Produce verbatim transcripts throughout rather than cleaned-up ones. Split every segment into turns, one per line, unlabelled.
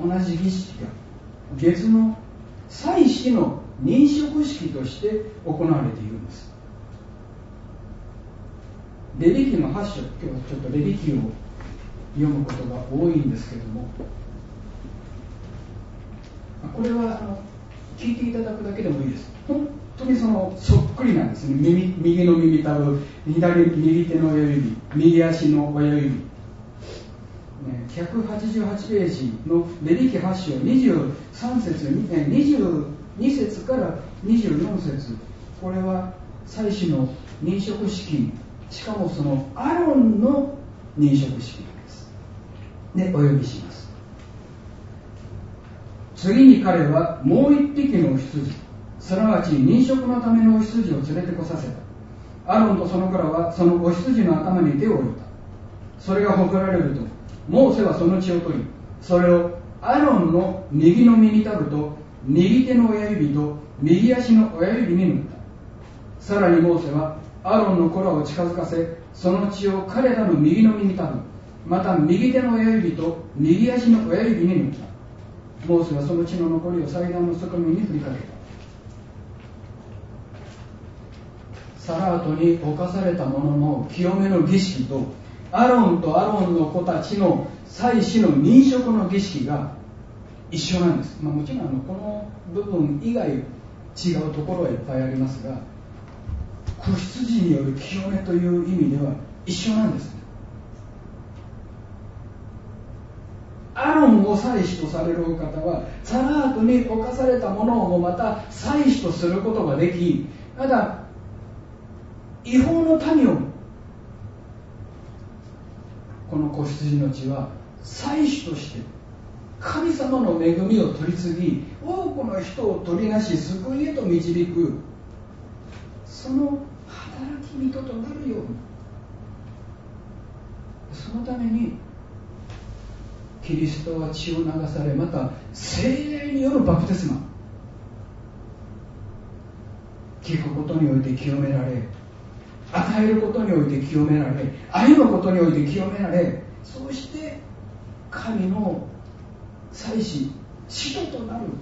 同じ儀式が別の祭司の認職式として行われているんです。レビ記のはち章、今日はちょっとレビ記を読むことが多いんですけども、これはあの聞いていただくだけでもいいです。本当にそのそっくりなんですね。右, 右の耳たぶ、左右手の親指、右足の親指、ひゃくはちじゅうはちページのレビ記はち章にじゅうさん節、にじゅうに節からにじゅうよん節、これは祭司の認職式、しかもそのアロンの認職式なんですで、お呼びします。次に彼はもう一匹のお羊、すなわち認職のためのお羊を連れてこさせた。アロンとその子らはそのお羊の頭に手を置いた。それがほふられると、モーセはその血を取り、それをアロンの右の耳たぶと右手の親指と右足の親指に塗った。さらにモーセはアロンの子らを近づかせ、その血を彼らの右の耳たぶ、また右手の親指と右足の親指に塗った。モーセはその血の残りを祭壇の側面に振りかけた。サラートに侵された者の清めの儀式とアロンとアロンの子たちの祭司の認職の儀式が一緒なんです。まあ、もちろんあのこの部分以外違うところはいっぱいありますが、子羊による清めという意味では一緒なんですね。アロンを祭司とされるお方はサラートに侵されたものをまた祭司とすることができ、ただ違法の民をこの子羊の血は祭司として神様の恵みを取り次ぎ、多くの人を取りなし救いへと導く、その働き人となるように、そのためにキリストは血を流され、また聖霊によるバプテスマ、聞くことにおいて清められ、与えることにおいて清められ、歩むことにおいて清められ、そうして神の祭司、使徒となる、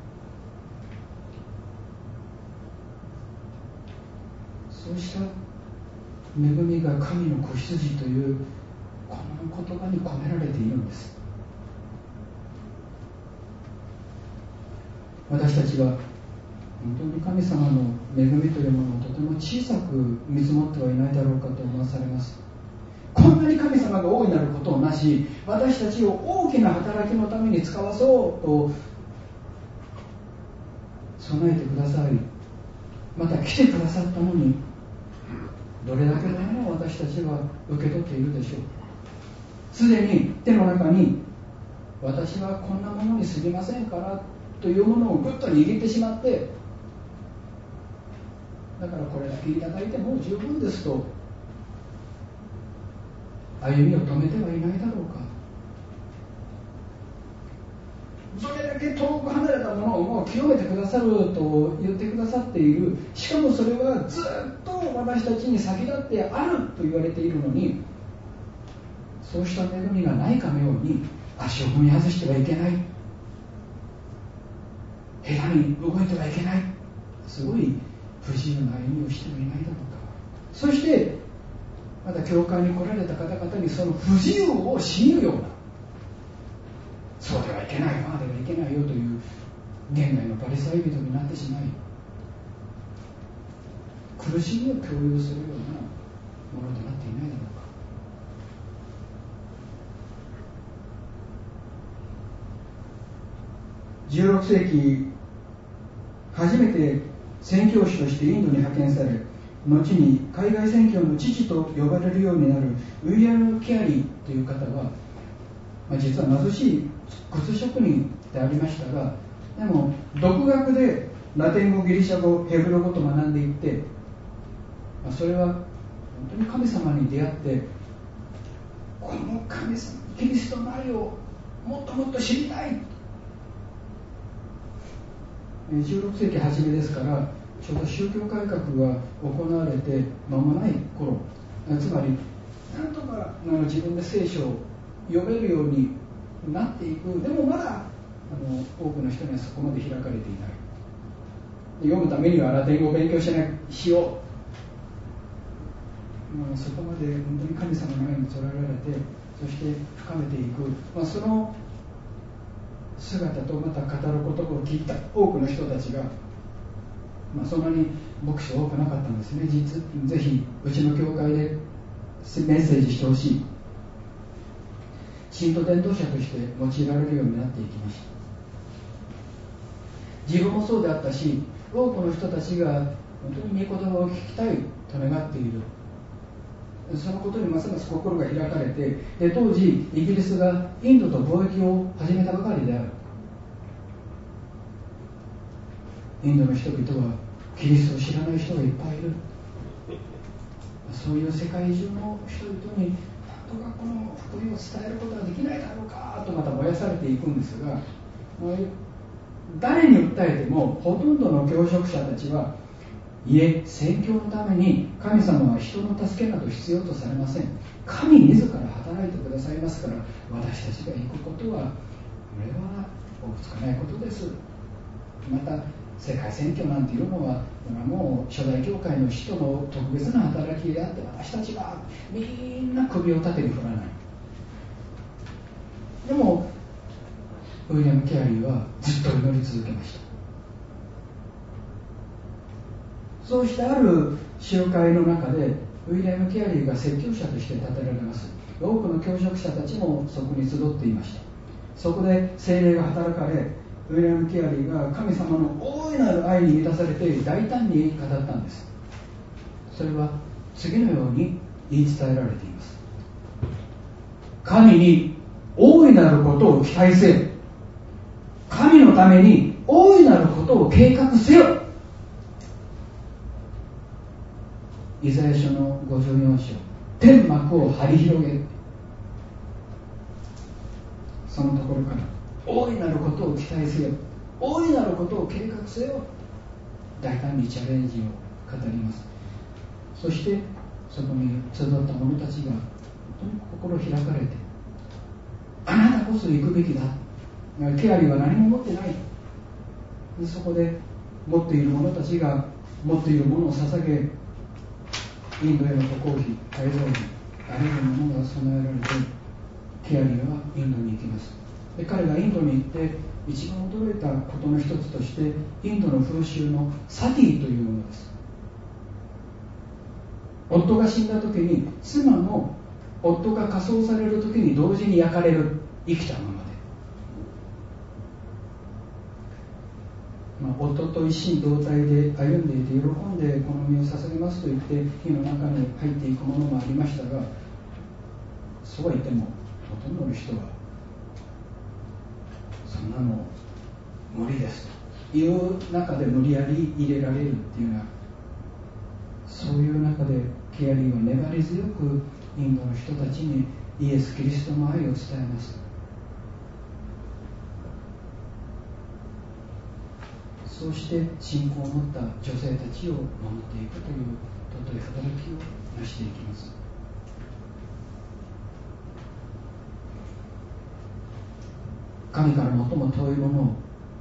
そうした恵みが神の子羊というこの言葉に込められているんです。私たちは本当に神様の恵みというものをとても小さく見積もってはいないだろうかと思わされます。こんなに神様が大いなることをなし、私たちを大きな働きのために使わそうと備えてください、また来てくださったのに、どれだけのものを私たちは受け取っているでしょう。すでに手の中に私はこんなものに過ぎませんからというものをぐっと握ってしまって、だからこれだけいただいてもう十分ですと歩みを止めてはいないだろうか。それだけ遠く離れたものをもう清めてくださると言ってくださっている、しかもそれはずっと私たちに先立ってあると言われているのに、そうした恵みがないかのように足を踏み外してはいけない、部屋に動いてはいけない、すごい不自由な歩みをしてはいないだろうか。そしてまた教会に来られた方々にその不自由を強いるような、そうではいけない、ああではいけないよという現代のパリサイ人になってしまい、苦しみを共有するようなものとなっていないだろうか。じゅうろく世紀初めて宣教師としてインドに派遣され、後に海外宣教の父と呼ばれるようになるウィリアム・ケアリーという方は、まあ、実は貧しい靴職人でありましたが、でも独学でラテン語、ギリシャ語、ヘブル語と学んでいって、まあ、それは本当に神様に出会って、この神様キリストの愛をもっともっと知りたい、じゅうろく世紀初めですから、ちょうど宗教改革が行われて間もない頃、つまりなんとか自分で聖書を読めるようにくなっていく。でもまだあの多くの人にはそこまで開かれていない。読むためにはラテン語を勉強しないしよう、まあ、そこまで本当に神様の前に捉えられて、そして深めていく、まあ、その姿とまた語る言葉を聞いた多くの人たちが、まあ、そんなに牧師は多くなかったんですね。実ぜひうちの教会でメッセージしてほしい、信徒伝道者として用いられるようになっていきました。自分もそうであったし、多くの人たちが本当に御言葉を聞きたいと願っている。そのことにますます心が開かれて、で当時イギリスがインドと貿易を始めたばかりである。インドの人々はキリストを知らない人がいっぱいいる。そういう世界中の人々に何とかこの福音を伝えることはできないだろうかとまた燃やされていくんですが、誰に訴えてもほとんどの教職者たちは、いえ、宣教のために神様は人の助けなど必要とされません。神自ら働いてくださいますから、私たちが行くことはこれはおぶつかないことです。また世界宣教なんていうのはもう初代教会の使徒の特別な働きであって、私たちがみんな首を縦に振らない。でもウィリアム・ケアリーはずっと祈り続けました。そうしてある集会の中でウィリアム・ケアリーが説教者として立てられます。多くの教職者たちもそこに集っていました。そこで聖霊が働かれ、ウィリアム・ケアリーが神様の大いなる愛に満たされて大胆に語ったんです。それは次のように言い伝えられています。神に大いなることを期待せよ。神のために大いなることを計画せよ。イザヤ書のごじゅうよん章、天幕を張り広げ、そのところから大いなることを期待せよ、大いなることを計画せよ、大胆にチャレンジを語ります。そしてそこに集った者たちが本当に心開かれて、あなたこそ行くべきだ。ケアリーは何も持ってない。そこで持っている者たちが持っているものを捧げ、インドへの渡航費、滞在費、あらゆるものが備えられて、ケアリーはインドに行きます。で彼がインドに行って一番驚いたことの一つとして、インドの風習のサティというものです。夫が死んだ時に妻の夫が火葬される時に同時に焼かれる、生きたままで、まあ、夫と一心同体で歩んでいて喜んでこの身を捧げますと言って火の中に入っていくものもありましたが、そうは言ってもほとんどの人はそんなの無理ですという中で無理やり入れられるっていうような、そういう中でケアリーは粘り強くインドの人たちにイエス・キリストの愛を伝えます。そうして信仰を持った女性たちを守っていくという尊い働きを成していきます。神から最も遠いものを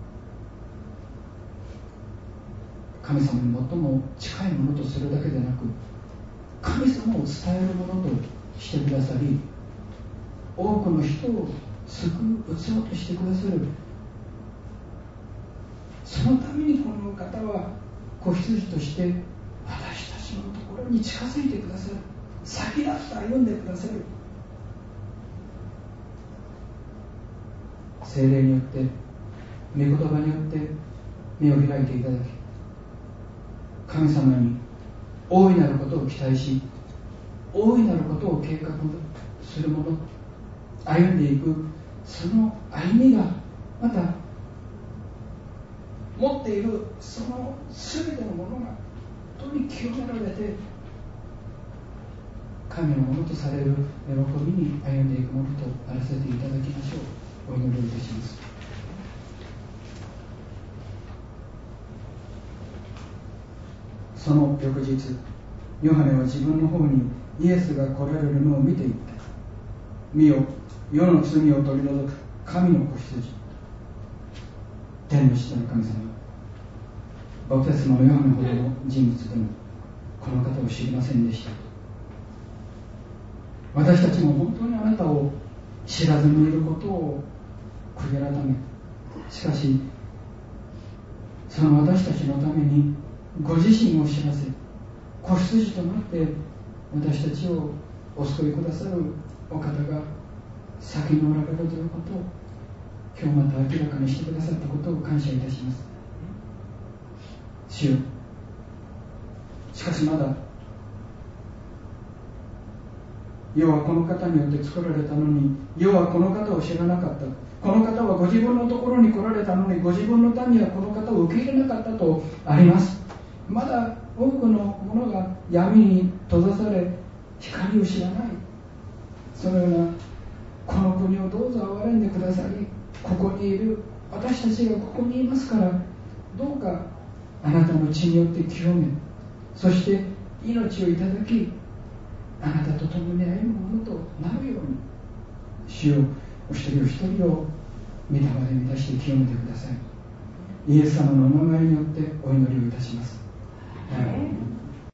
神様に最も近いものとするだけでなく、神様を伝えるものとしてくださり、多くの人を救う器としてくださる。そのためにこの方は子羊として私たちのところに近づいてくださる。先立って歩んでくださる。聖霊によって、御言葉によって目を開いていただき、神様に大いなることを期待し、大いなることを計画するもの、歩んでいく、その歩みがまた持っているその全てのものが本当に清められて、神のものとされる喜びに歩んでいくものとあらせていただきましょう。お祈りをいたします。その翌日、ヨハネは自分の方にイエスが来られるのを見ていった。見よ、世の罪を取り除く神の子羊、天の父なる神様、バプテスマのヨハネほどの人物でもこの方を知りませんでした。私たちも本当にあなたを知らずにいることを悔い改め、しかしその私たちのためにご自身を知らせ、子羊となって私たちをお救いくださるお方が先におられるということを今日また明らかにしてくださったことを感謝いたします。主よ、しかしまだ世はこの方によって作られたのに、世はこの方を知らなかった。この方はご自分のところに来られたのに、ご自分の民はこの方を受け入れなかったとあります。まだ多くのものが闇に閉ざされ、光を知らない。そのようなこの国をどうぞ憐れんでくださり、ここにいる私たちがここにいますから、どうかあなたの血によって清め、そして命をいただき、あなたと共に歩むものとなるように、主よ、お一人お一人を御霊で満たして清めてください。イエス様のお名前によってお祈りをいたします。はい。